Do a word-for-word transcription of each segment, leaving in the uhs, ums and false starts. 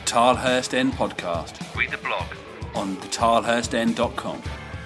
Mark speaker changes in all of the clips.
Speaker 1: Tilehurst End podcast.
Speaker 2: Read the blog
Speaker 1: on the tilehurst end dot com.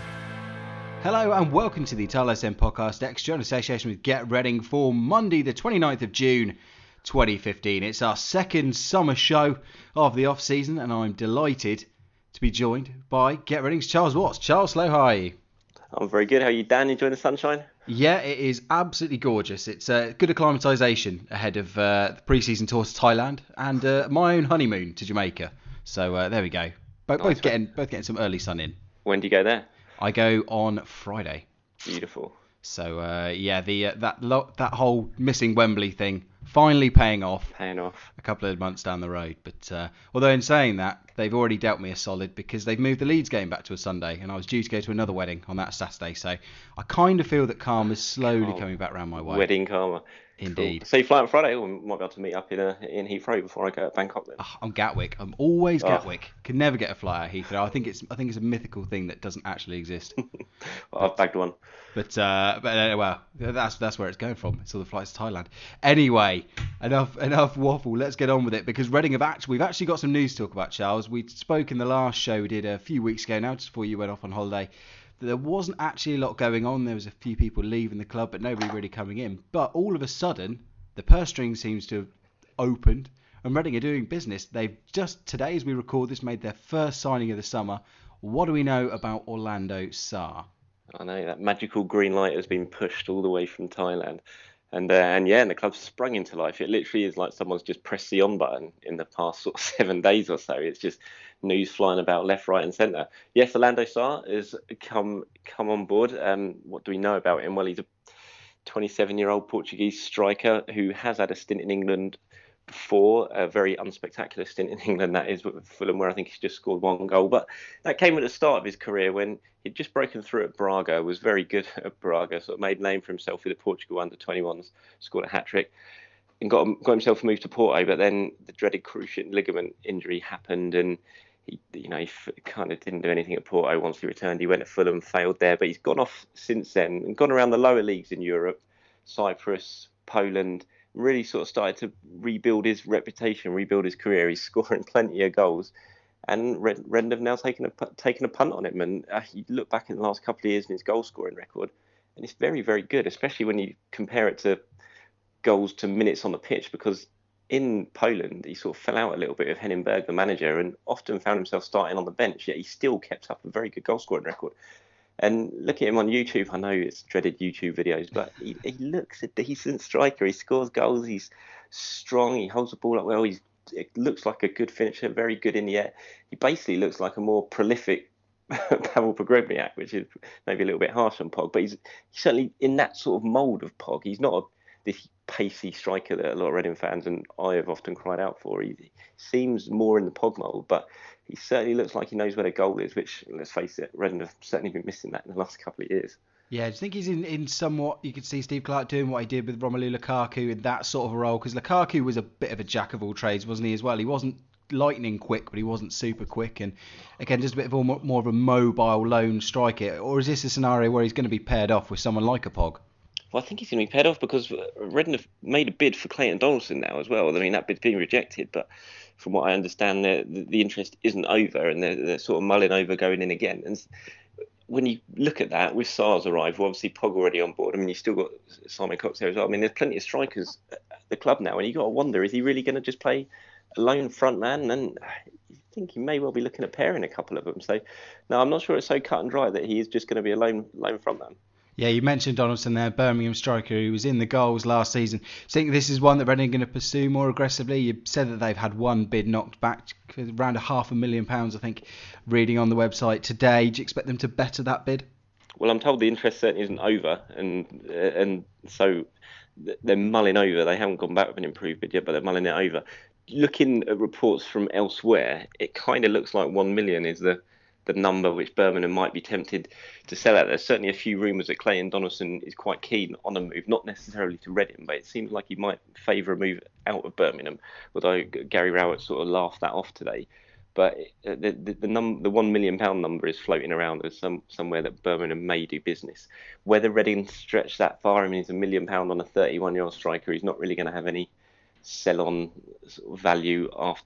Speaker 3: Hello and welcome to the Tilehurst End podcast extra in association with Get Reading for Monday the twenty-ninth of June twenty fifteen. It's our second summer show of the off season and I'm delighted to be joined by Get Reading's Charles Watts. Charles, hello, how are you?
Speaker 4: I'm very good. How are you, Dan? Enjoying the sunshine?
Speaker 3: Yeah, it is absolutely gorgeous. It's uh, good acclimatisation ahead of uh, the pre-season tour to Thailand and uh, my own honeymoon to Jamaica. So uh, there we go. Both,
Speaker 4: Nice.
Speaker 3: both getting both getting some early sun in.
Speaker 4: When do you go there?
Speaker 3: I go on Friday.
Speaker 4: Beautiful.
Speaker 3: So uh, yeah, the uh, that lo- that whole missing Wembley thing finally paying off.
Speaker 4: Paying off.
Speaker 3: A couple of months down the road, but uh, although in saying that, they've already dealt me a solid because they've moved the Leeds game back to a Sunday, and I was due to go to another wedding on that Saturday. So I kind of feel that karma's slowly
Speaker 4: Oh,
Speaker 3: coming back round my way.
Speaker 4: Wedding karma.
Speaker 3: Indeed.
Speaker 4: Cool. So you fly on Friday? Or we might be able to meet up in uh, in Heathrow before I go to Bangkok then.
Speaker 3: Oh, I'm Gatwick. I'm always
Speaker 4: Oh.
Speaker 3: Gatwick. Can never get a flight out of Heathrow. I think it's I think it's a mythical thing that doesn't actually exist.
Speaker 4: Well, I've bagged one.
Speaker 3: But uh, but uh, well, that's that's where it's going from. It's all the flights to Thailand. Anyway, enough enough waffle. Let's get on with it because Reading have actually we've actually got some news to talk about, Charles. We spoke in the last show we did a few weeks ago now, just before you went off on holiday. That there wasn't actually a lot going on. There was a few people leaving the club, but nobody really coming in. But all of a sudden, the purse string seems to have opened, and Reading are doing business. They've just today, as we record this, made their first signing of the summer. What do we know about Orlando Sarr?
Speaker 4: I know that magical green light has been pushed all the way from Thailand. And uh, and yeah, and the club's sprung into life. It literally is like someone's just pressed the on button in the past sort of seven days or so. It's just news flying about left, right, and centre. Yes, Orlando Sarr has come come on board. Um, what do we know about him? Well, he's a twenty-seven-year-old Portuguese striker who has had a stint in England before, a very unspectacular stint in England, that is, with Fulham, where I think he's just scored one goal. But that came at the start of his career when he'd just broken through at Braga, was very good at Braga, sort of made a name for himself with the Portugal under twenty-ones, scored a hat-trick, and got, got himself moved to Porto. But then the dreaded cruciate ligament injury happened, and he, you know, he kind of didn't do anything at Porto. Once he returned, he went to Fulham, failed there, but he's gone off since then and gone around the lower leagues in Europe, Cyprus, Poland, really sort of started to rebuild his reputation, rebuild his career. He's scoring plenty of goals, and Red, Red have now taken a taken a punt on him. And uh, you look back in the last couple of years in his goal scoring record, and it's very, very good, especially when you compare it to goals to minutes on the pitch, because in Poland, he sort of fell out a little bit with Henning Berg, the manager, and often found himself starting on the bench, yet he still kept up a very good goal-scoring record. And look at him on YouTube. I know it's dreaded YouTube videos, but he, he looks a decent striker. He scores goals. He's strong. He holds the ball up well. He's, it looks like a good finisher, very good in the air. He basically looks like a more prolific Pavel Pogrebniak, which is maybe a little bit harsh on Pog, but he's, he's certainly in that sort of mould of Pog. He's not a, this pacey striker that a lot of Reading fans and I have often cried out for. He, he seems more in the Pog mould, but he certainly looks like he knows where the goal is, which, let's face it, Reading have certainly been missing that in the last couple of years.
Speaker 3: Yeah, do you think he's in, in somewhat, you could see Steve Clarke doing what he did with Romelu Lukaku in that sort of a role? Because Lukaku was a bit of a jack of all trades, wasn't he, as well? He wasn't lightning quick, but he wasn't super quick. And again, just a bit of a, more of a mobile lone striker. Or is this a scenario where he's going to be paired off with someone like a Pog?
Speaker 4: Well, I think he's going to be paired off because Reading have made a bid for Clayton Donaldson now as well. I mean, that bid's been rejected, but from what I understand, the, the interest isn't over, and they're, they're sort of mulling over going in again. And when you look at that, with Sarr's arrival, obviously Pog already on board. I mean, you've still got Simon Cox there as well. I mean, there's plenty of strikers at the club now, and you've got to wonder, is he really going to just play a lone front man? And you think he may well be looking at pairing a couple of them. So, no, I'm not sure it's so cut and dry that he is just going to be a lone, lone front man.
Speaker 3: Yeah, you mentioned Donaldson there, Birmingham striker who was in the goals last season. Do you think this is one that Reading are going to pursue more aggressively? You said that they've had one bid knocked back, around a half a million pounds, I think, reading on the website today. Do you expect them to better that bid?
Speaker 4: Well, I'm told the interest certainly isn't over, and uh, and so they're mulling over. They haven't gone back with an improved bid yet, but they're mulling it over. Looking at reports from elsewhere, it kind of looks like one million is the the number which Birmingham might be tempted to sell at. There's certainly a few rumours that Clayton Donaldson is quite keen on a move, not necessarily to Reading, but it seems like he might favour a move out of Birmingham, although Gary Rowett sort of laughed that off today. But the the, the, num- the one million pound number is floating around as some somewhere that Birmingham may do business. Whether Reading stretch that far, I mean, it's a million pound on a thirty-one-year-old striker who's not really going to have any sell-on sort of value after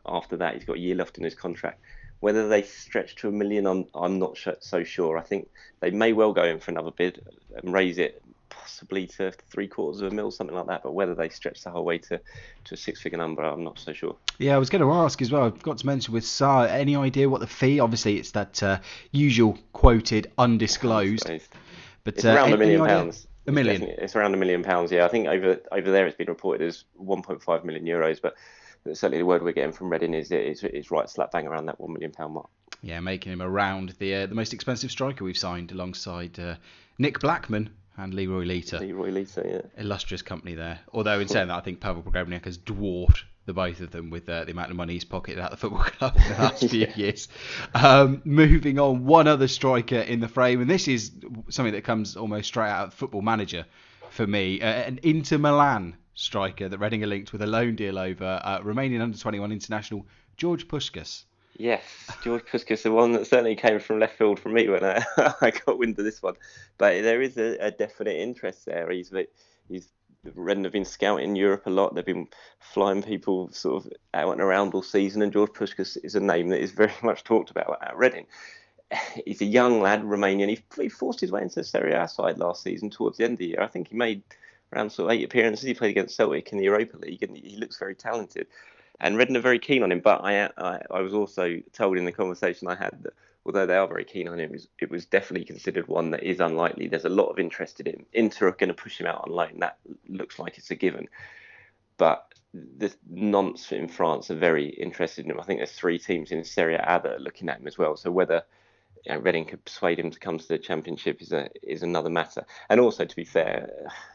Speaker 4: after that. He's got a year left in his contract. Whether they stretch to a million, I'm I'm not so sure. I think they may well go in for another bid and raise it possibly to three quarters of a mil, something like that. But whether they stretch the whole way to, to a six-figure number, I'm not so sure.
Speaker 3: Yeah, I was going to ask as well. I forgot to mention with Sarr, any idea what the fee? Obviously, it's that uh, usual quoted undisclosed.
Speaker 4: But it's uh, around a million pounds.
Speaker 3: A million.
Speaker 4: It's, it's around a million pounds. Yeah, I think over over there it's been reported as one point five million euros, but certainly the word we're getting from Reading is it's, it's right slap bang around that one million pound mark.
Speaker 3: Yeah, making him around the uh, the most expensive striker we've signed alongside uh, Nick Blackman and Leroy Lita.
Speaker 4: Leroy Lita, yeah.
Speaker 3: Illustrious company there. Although in saying that, I think Pavel Pogrebniak has dwarfed the both of them with uh, the amount of money he's pocketed at the football club in the last few yeah. years. Um, moving on, one other striker in the frame, and this is something that comes almost straight out of Football Manager for me. Uh, an Inter Milan striker that Reading are linked with a loan deal over, uh, Romanian under twenty-one international George Puskas.
Speaker 4: Yes, George Puskas, the one that certainly came from left field for me when I, I got wind of this one. But there is a, a definite interest there. He's he's Reading have been scouting Europe a lot. They've been flying people sort of out and around all season, and George Puskas is a name that is very much talked about at Reading. He's a young lad, Romanian. He, he forced his way into the Serie A side last season towards the end of the year. I think he made around sort of eight appearances. He played against Celtic in the Europa League, and he looks very talented. And Reading are very keen on him, but I, I I was also told in the conversation I had that although they are very keen on him, it was, it was definitely considered one that is unlikely. There's a lot of interest in him. Inter are going to push him out on loan. That looks like it's a given. But the Nantes in France are very interested in him. I think there's three teams in Serie A that are looking at him as well. So whether you know, Reading could persuade him to come to the Championship is a is another matter. And also, to be fair,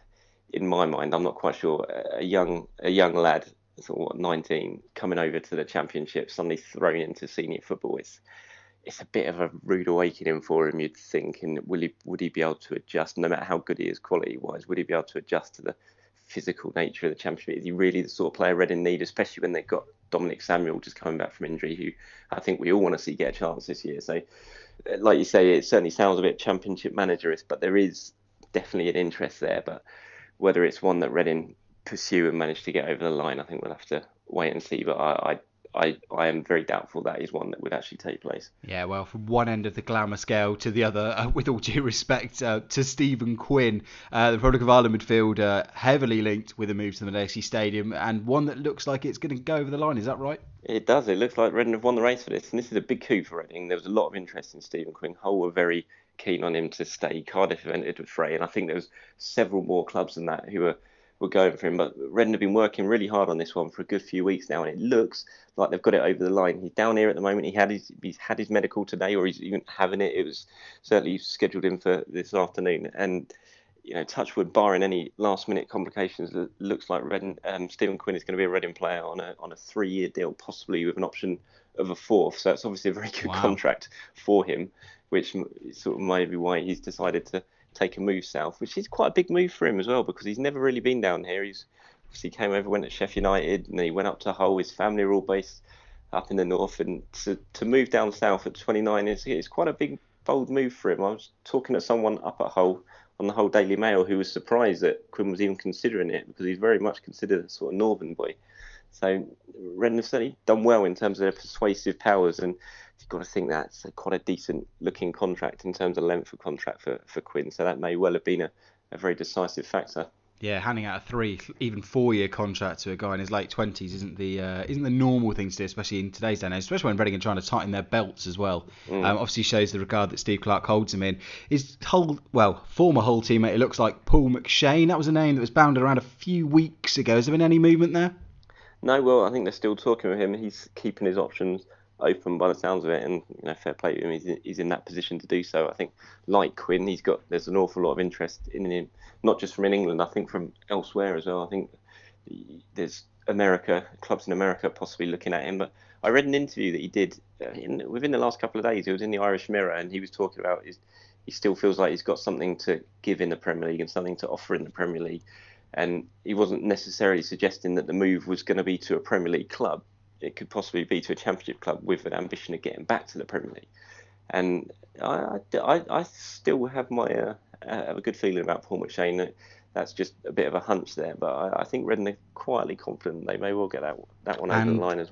Speaker 4: in my mind, I'm not quite sure a young a young lad, sort of what, nineteen, coming over to the Championship, suddenly thrown into senior football. It's it's a bit of a rude awakening for him, you'd think. And will he would he be able to adjust, no matter how good he is quality wise? Would he be able to adjust to the physical nature of the Championship? Is he really the sort of player Reading need, especially when they've got Dominic Samuel just coming back from injury, who I think we all want to see get a chance this year? So, like you say, it certainly sounds a bit Championship managerish, but there is definitely an interest there. But whether it's one that Reading pursue and manage to get over the line, I think we'll have to wait and see. But I, I I, I am very doubtful that is one that would actually take place.
Speaker 3: Yeah, well, from one end of the glamour scale to the other, uh, with all due respect uh, to Stephen Quinn, uh, the Republic of Ireland midfielder, heavily linked with a move to the Medeski Stadium, and one that looks like it's going to go over the line. Is that right?
Speaker 4: It does. It looks like Reading have won the race for this, and this is a big coup for Reading. There was a lot of interest in Stephen Quinn. Hull were very keen on him to stay. Cardiff have entered with Frey, and I think there was several more clubs than that who were were going for him. But Reading have been working really hard on this one for a good few weeks now, and it looks like they've got it over the line. He's down here at the moment. He had his he's had his medical today, or he's even having it. It was certainly scheduled in for this afternoon. And you know, touch wood, barring any last minute complications, it looks like Reading, um, Stephen Quinn is going to be a Reading player on a on a three year deal, possibly with an option of a fourth. So it's obviously a very good
Speaker 3: wow.
Speaker 4: contract for him, which sort of might be why he's decided to take a move south, which is quite a big move for him as well, because he's never really been down here. He's obviously came over, went to Sheffield United, and then he went up to Hull. His family are all based up in the north, and to to move down south at twenty-nine is it's quite a big, bold move for him. I was talking to someone up at Hull on the Hull Daily Mail who was surprised that Quinn was even considering it, because he's very much considered a sort of northern boy. So Reading have certainly done well in terms of their persuasive powers, and you've got to think that's a, quite a decent looking contract in terms of length of contract for, for Quinn. So that may well have been a, a very decisive factor.
Speaker 3: Yeah, handing out a three, even four-year contract to a guy in his late twenties isn't the uh, isn't the normal thing to do, especially in today's day and age, especially when Reading are trying to tighten their belts as well. Mm. Um, obviously shows the regard that Steve Clarke holds him in. His Hull, well, former Hull teammate, it looks like Paul McShane. That was a name that was bounded around a few weeks ago. Has there been any movement there?
Speaker 4: No, well, I think they're still talking with him. He's keeping his options open by the sounds of it, and you know, fair play to him. He's in, he's in that position to do so. I think, like Quinn, he's got there's an awful lot of interest in him, not just from in England. I think from elsewhere as well. I think there's America clubs in America possibly looking at him. But I read an interview that he did uh, in, within the last couple of days. He was in the Irish Mirror, and he was talking about his, he still feels like he's got something to give in the Premier League and something to offer in the Premier League. And he wasn't necessarily suggesting that the move was going to be to a Premier League club. It could possibly be to a Championship club with an ambition of getting back to the Premier League. And I, I, I still have my uh, have a good feeling about Paul McShane. That's just a bit of a hunch there, but I, I think Reading are quietly confident they may well get that that one over
Speaker 3: and
Speaker 4: the line as well.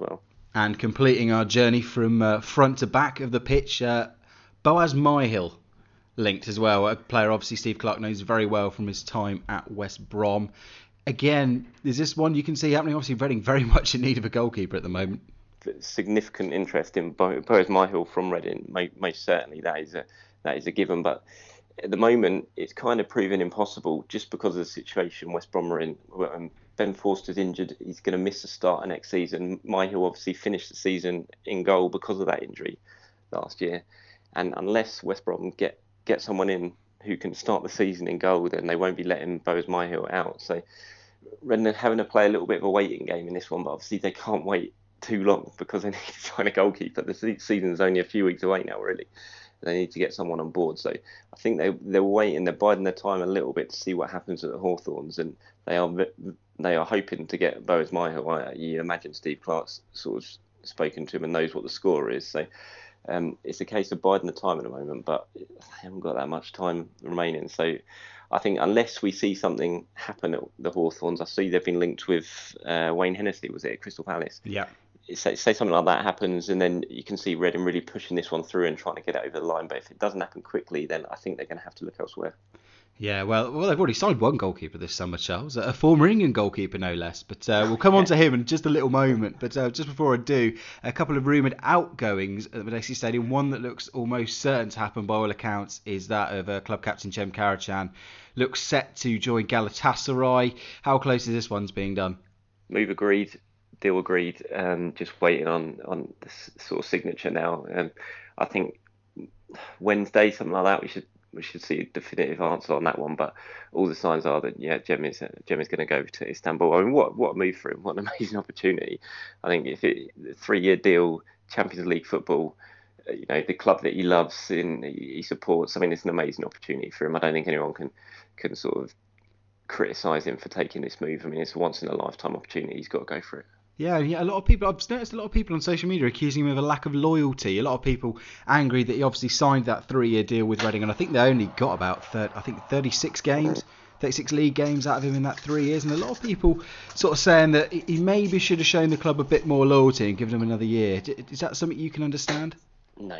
Speaker 3: And completing our journey from uh, front to back of the pitch, uh, Boaz Myhill linked as well. A player obviously Steve Clarke knows very well from his time at West Brom. Again, is this one you can see happening? Obviously, Reading very much in need of a goalkeeper at the moment.
Speaker 4: Significant interest in Bo- Boaz Myhill from Reading, most certainly that is a that is a given. But at the moment, it's kind of proven impossible just because of the situation West Brom are in. Um, Ben Forster's injured. He's going to miss the start of next season. Myhill obviously finished the season in goal because of that injury last year. And unless West Brom get, get someone in who can start the season in goal, then they won't be letting Boaz Myhill out. So Reading are having to play a little bit of a waiting game in this one, but obviously they can't wait too long because they need to find a goalkeeper. The season's only a few weeks away now, really. They need to get someone on board. So I think they, they're waiting, they're biding their time a little bit to see what happens at the Hawthorns, and they are they are hoping to get Boaz Myhill. You imagine Steve Clarke's sort of spoken to him and knows what the score is. So um, it's a case of biding the time at the moment, but they haven't got that much time remaining. So I think unless we see something happen at the Hawthorns, I see they've been linked with uh, Wayne Hennessy, was it, at Crystal Palace?
Speaker 3: Yeah.
Speaker 4: Say, say something like that happens, and then you can see Reading really pushing this one through and trying to get it over the line. But if it doesn't happen quickly, then I think they're going to have to look elsewhere.
Speaker 3: Yeah, well, well, they've already signed one goalkeeper this summer, Charles, a former England goalkeeper, no less. But uh, we'll come on to him in just a little moment. But uh, just before I do, a couple of rumoured outgoings at the Madexi Stadium. One that looks almost certain to happen by all accounts is that of uh, club captain Cem Karacan. Looks set to join Galatasaray. How close is this one's being done?
Speaker 4: Move agreed. Deal agreed, um, just waiting on on this sort of signature now. Um, I think Wednesday, something like that, we should we should see a definitive answer on that one. But all the signs are that yeah, Cem is Cem is going to go to Istanbul. I mean, what what a move for him! What an amazing opportunity! I think if it three year deal, Champions League football, you know, the club that he loves and he supports. I mean, it's an amazing opportunity for him. I don't think anyone can can sort of criticise him for taking this move. I mean, it's a once in a lifetime opportunity. He's got to go for it.
Speaker 3: Yeah, yeah. A lot of people, I've noticed a lot of people on social media accusing him of a lack of loyalty. A lot of people angry that he obviously signed that three-year deal with Reading, and I think they only got about thirty, I think thirty-six games, thirty-six league games out of him in that three years. And a lot of people sort of saying that he maybe should have shown the club a bit more loyalty and given them another year. Is that something you can understand?
Speaker 4: No,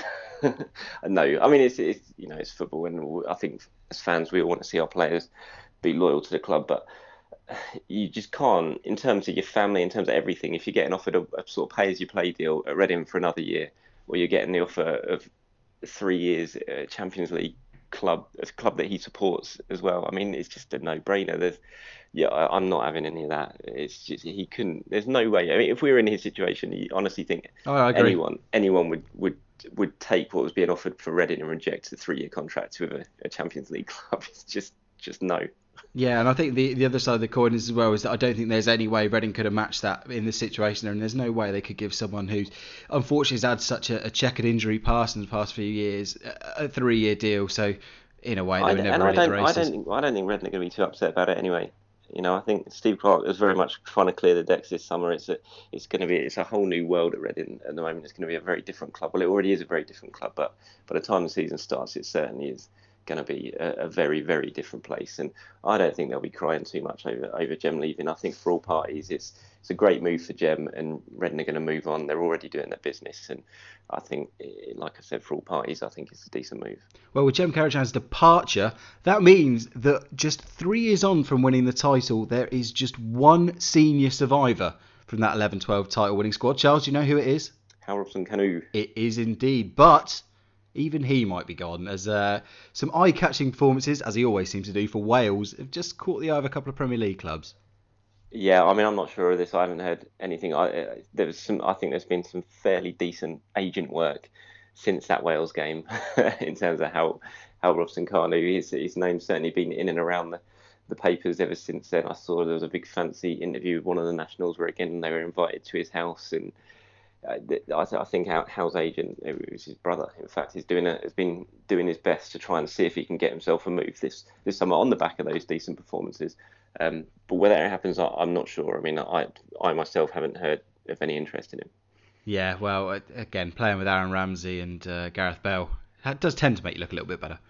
Speaker 4: no. I mean, it's, it's you know it's football, and I think as fans we all want to see our players be loyal to the club, but you just can't, in terms of your family, in terms of everything. If you're getting offered a, a sort of pay-as-you-play deal at Reading for another year, or you're getting the offer of three years at a Champions League club, a club that he supports as well, I mean, it's just a no-brainer. There's, yeah, I, I'm not having any of that. It's just he couldn't. There's no way. I mean, if we were in his situation, you honestly think
Speaker 3: oh, I agree.
Speaker 4: anyone anyone would would would take what was being offered for Reading and reject a three-year contract with a, a Champions League club? It's just just no.
Speaker 3: Yeah, and I think the, the other side of the coin is as well is that I don't think there's any way Reading could have matched that in this situation, and there's no way they could give someone who unfortunately has had such a, a checkered injury past in the past few years a, a three-year deal. So in a way, they were never
Speaker 4: and
Speaker 3: really
Speaker 4: I
Speaker 3: at the
Speaker 4: don't,
Speaker 3: races.
Speaker 4: I don't think I don't think Reading are going to be too upset about it anyway. You know, I think Steve Clarke is very much trying to clear the decks this summer. It's a, it's going to be, it's a whole new world at Reading at the moment. It's going to be a very different club. Well, it already is a very different club, but by the time the season starts, it certainly is going to be a, a very, very different place. And I don't think they'll be crying too much over over Cem leaving. I think for all parties, it's it's a great move for Cem, and Reading are going to move on. They're already doing their business, and I think, like I said, for all parties, I think it's a decent move.
Speaker 3: Well, with Cem Karacan's departure, that means that just three years on from winning the title, there is just one senior survivor from that eleven twelve title winning squad. Charles, do you know who it is?
Speaker 4: Hal Robson-Kanu.
Speaker 3: It is indeed, but even he might be gone, as uh, some eye-catching performances, as he always seems to do for Wales, have just caught the eye of a couple of Premier League clubs.
Speaker 4: Yeah, I mean, I'm not sure of this. I haven't heard anything. I there was some. I think there's been some fairly decent agent work since that Wales game in terms of how how Robson-Kanu, his his name's certainly been in and around the, the papers ever since then. I saw there was a big fancy interview with one of the nationals where again they were invited to his house, and I, I think Hal's agent, it was his brother, in fact, he's doing a, has been doing his best to try and see if he can get himself a move this this summer on the back of those decent performances. Um, but whether it happens, I, I'm not sure. I mean, I I myself haven't heard of any interest in him.
Speaker 3: Yeah, well, again, playing with Aaron Ramsey and uh, Gareth Bale, that does tend to make you look a little bit better.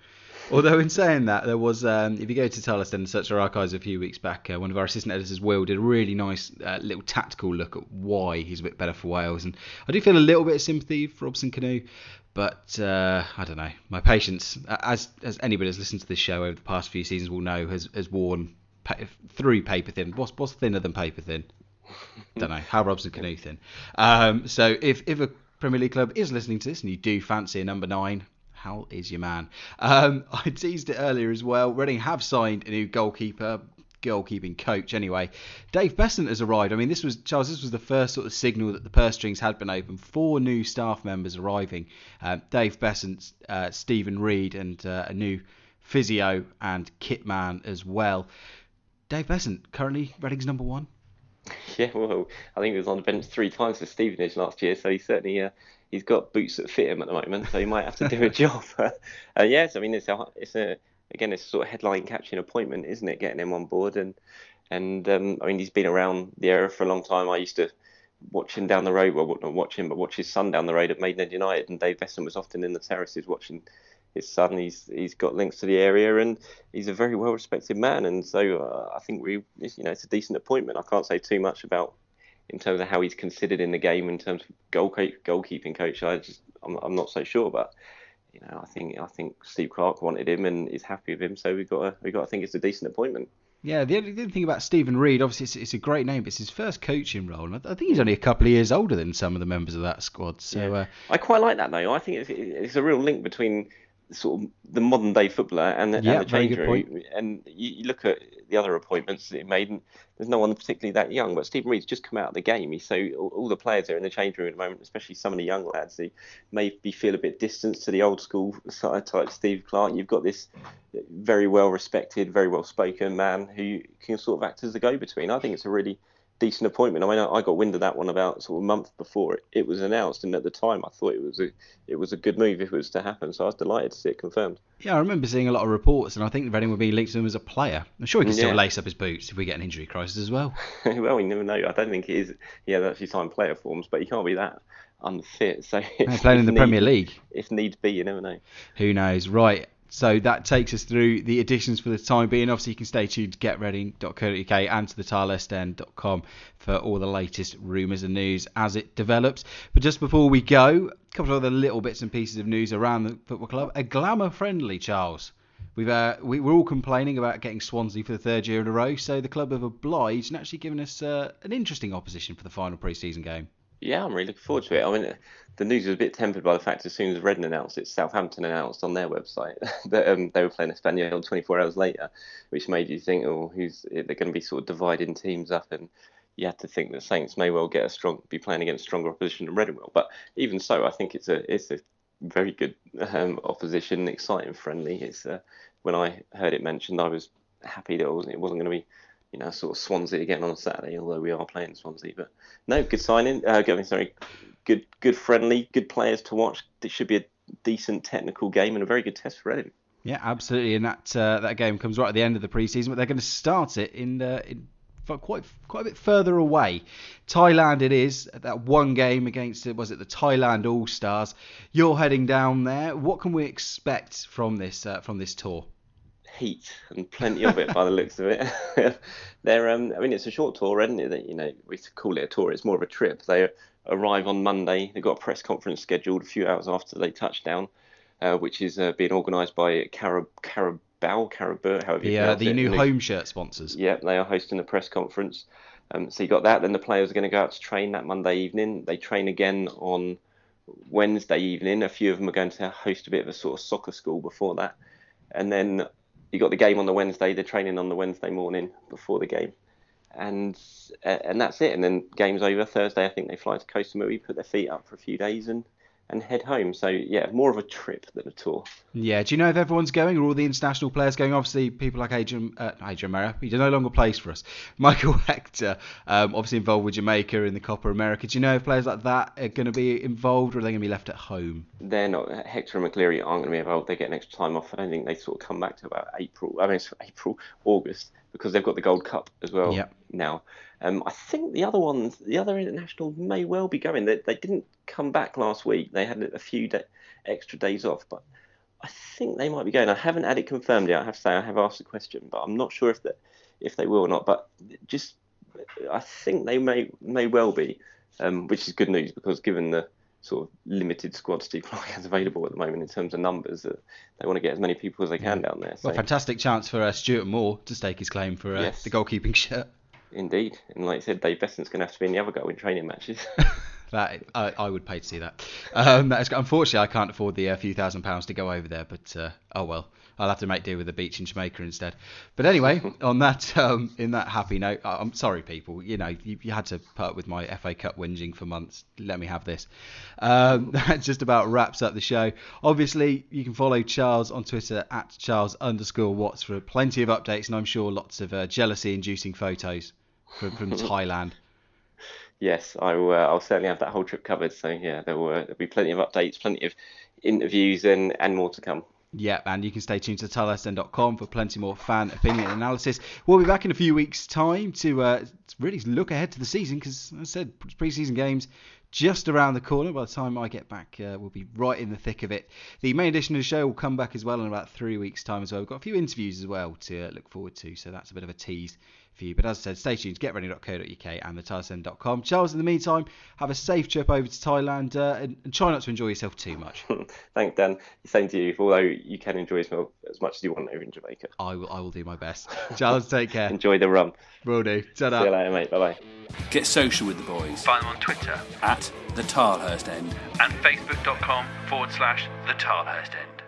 Speaker 3: Although in saying that, there was, um, if you go to Thailand and search our archives a few weeks back, uh, one of our assistant editors, Will, did a really nice uh, little tactical look at why he's a bit better for Wales. And I do feel a little bit of sympathy for Robson Canoe, but uh, I don't know. My patience, as as anybody that's listened to this show over the past few seasons will know, has, has worn pa- through paper thin. What's, what's thinner than paper thin? Don't know. How Robson Canoe thin. Um, so if, if a Premier League club is listening to this and you do fancy a number nine, Hal is your man. Um, I teased it earlier as well. Reading have signed a new goalkeeper, goalkeeping coach anyway. Dave Besant has arrived. I mean, this was, Charles, this was the first sort of signal that the purse strings had been open. Four new staff members arriving. Uh, Dave Besant, uh, Stephen Reed, and uh, a new physio and kit man as well. Dave Besant, currently Reading's number one.
Speaker 4: Yeah, well, I think he was on the bench three times for Stevenage last year, so he certainly uh, he's got boots that fit him at the moment, so he might have to do a job. uh, yes, I mean it's a, it's a again it's a sort of headline catching appointment, isn't it? Getting him on board, and and um, I mean he's been around the area for a long time. I used to watch him down the road, well not watch him, but watch his son down the road at Maidenhead United, and Dave Besant was often in the terraces watching his son. He's he's got links to the area, and he's a very well respected man, and so uh, I think we you know it's a decent appointment. I can't say too much about in terms of how he's considered in the game in terms of goal goalkeeping coach. I just I'm, I'm not so sure, but you know I think I think Steve Clarke wanted him and is happy with him, so we've got to, we've got to think it's a decent appointment.
Speaker 3: Yeah, the only thing about Stephen Reed, obviously it's, it's a great name, but it's his first coaching role, and I think he's only a couple of years older than some of the members of that squad. So yeah. uh,
Speaker 4: I quite like that though. I think it's, it's a real link between sort of the modern day footballer and the,
Speaker 3: yeah,
Speaker 4: and the change room. And you, you look at the other appointments that he made, and there's no one particularly that young. But Stephen Reed's just come out of the game. He's so all, all the players are in the change room at the moment, especially some of the young lads. They maybe feel a bit distant to the old school side type Steve Clarke. You've got this very well respected, very well spoken man who can sort of act as the go between. I think it's a really decent appointment. I mean, I got wind of that one about sort of a month before it, it was announced, and at the time I thought it was a it was a good move if it was to happen. So I was delighted to see it confirmed.
Speaker 3: Yeah, I remember seeing a lot of reports, and I think Reading would be linked to him as a player. I'm sure he can still yeah. lace up his boots if we get an injury crisis as well.
Speaker 4: Well, you never know. I don't think he is. Yeah, that's actually signed player forms, but he can't be that unfit. So
Speaker 3: if, playing in the
Speaker 4: need,
Speaker 3: Premier League,
Speaker 4: if need be, you never know.
Speaker 3: Who knows? Right. So that takes us through the additions for the time being. Obviously, you can stay tuned to get reading dot co dot uk and to the tilehurst end dot com for all the latest rumours and news as it develops. But just before we go, a couple of other little bits and pieces of news around the football club. A glamour friendly, Charles. We've uh, we, we're all complaining about getting Swansea for the third year in a row, so the club have obliged and actually given us uh, an interesting opposition for the final pre-season game.
Speaker 4: Yeah, I'm really looking forward to it. I mean, the news was a bit tempered by the fact as soon as Reading announced it, Southampton announced on their website that um, they were playing Espanyol twenty-four hours later, which made you think, oh, who's they're going to be sort of dividing teams up, and you had to think that Saints may well get a strong, be playing against stronger opposition than Reading will. But even so, I think it's a it's a very good um, opposition, exciting, friendly. It's uh, when I heard it mentioned, I was happy that it wasn't, it wasn't going to be, you know, sort of Swansea again on a Saturday, although we are playing Swansea. But no, good signing. Uh, sorry, good, good friendly, good players to watch. It should be a decent technical game and a very good test for Reading.
Speaker 3: Yeah, absolutely. And that uh, that game comes right at the end of the pre-season, but they're going to start it in, uh, in quite quite a bit further away. Thailand it is. That one game against, was it the Thailand All Stars? You're heading down there. What can we expect from this uh, from this tour?
Speaker 4: Heat and plenty of it by the looks of it. They're, um, I mean, it's a short tour, isn't it? That, you know, we call it a tour. It's more of a trip. They arrive on Monday. They've got a press conference scheduled a few hours after they touch down, uh, which is uh, being organised by Carab Carabao, Carabao, however you
Speaker 3: yeah,
Speaker 4: pronounce
Speaker 3: the
Speaker 4: it.
Speaker 3: new
Speaker 4: the
Speaker 3: home shirt sponsors.
Speaker 4: Yeah, they are hosting a press conference. Um, so you got that. Then the players are going to go out to train that Monday evening. They train again on Wednesday evening. A few of them are going to host a bit of a sort of soccer school before that, and then you got the game on the Wednesday. They're training on the Wednesday morning before the game, and uh, and that's it. And then game's over Thursday. I think they fly to Koh Samui, put their feet up for a few days, and and head home. So yeah, more of a trip than a tour.
Speaker 3: Yeah. Do you know if everyone's going, or all the international players going? Obviously, people like Adrian, uh, Adrian Mara, he no longer plays for us. Michael Hector, um, obviously involved with Jamaica in the Copa America. Do you know if players like that are going to be involved, or are they going to be left at home?
Speaker 4: They're not. Hector and McCleary aren't going to be involved. They get an extra time off. I don't think they sort of come back to about April. I mean, it's April, August, because they've got the Gold Cup as well
Speaker 3: yep.
Speaker 4: now. Um, I think the other ones, the other internationals may well be going. They, they didn't come back last week. They had a few de- extra days off, but I think they might be going. I haven't had it confirmed yet. I have to say I have asked the question, but I'm not sure if that if they will or not. But just I think they may may well be, um, which is good news because given the sort of limited squad Steve Clarke has available at the moment in terms of numbers, uh, they want to get as many people as they can down there. So.
Speaker 3: Well, fantastic chance for uh, Stuart Moore to stake his claim for uh,
Speaker 4: yes.
Speaker 3: the goalkeeping shirt.
Speaker 4: Indeed, and like I said, Dave Besant's going to have to be in the other goal in training matches.
Speaker 3: That I, I would pay to see that. Um, that is, unfortunately, I can't afford the uh, few thousand pounds to go over there, but uh, oh well, I'll have to make do with the beach in Jamaica instead. But anyway, on that um, in that happy note, I'm sorry, people. You know, you, you had to put up with my F A Cup whinging for months. Let me have this. Um, that just about wraps up the show. Obviously, you can follow Charles on Twitter at Charles underscore Watts for plenty of updates, and I'm sure lots of uh, jealousy-inducing photos from, from Thailand.
Speaker 4: Yes, I will. Uh, I'll certainly have that whole trip covered. So yeah, there will uh, there'll be plenty of updates, plenty of interviews, and, and more to come.
Speaker 3: Yeah, and you can stay tuned to tile s n dot com for plenty more fan opinion analysis. We'll be back in a few weeks' time to uh, really look ahead to the season because, as I said, pre-season games just around the corner. By the time I get back, uh, we'll be right in the thick of it. The main edition of the show will come back as well in about three weeks' time as well. We've got a few interviews as well to uh, look forward to, so that's a bit of a tease for you. But as I said, stay tuned to get ready dot co dot u k and the tile s n dot com. Charles, in the meantime, have a safe trip over to Thailand uh, and, and try not to enjoy yourself too much.
Speaker 4: Thanks, Dan. Same to you, although you can enjoy yourself as much as you want over in Jamaica.
Speaker 3: I will I will do my best. Charles, take care.
Speaker 4: Enjoy the rum.
Speaker 3: Will do. Ta-da.
Speaker 4: See you later, mate. Bye-bye.
Speaker 1: Get social with the boys.
Speaker 2: Find them on Twitter
Speaker 1: at the Tilehurst End
Speaker 2: and facebook dot com forward slash the Tilehurst End.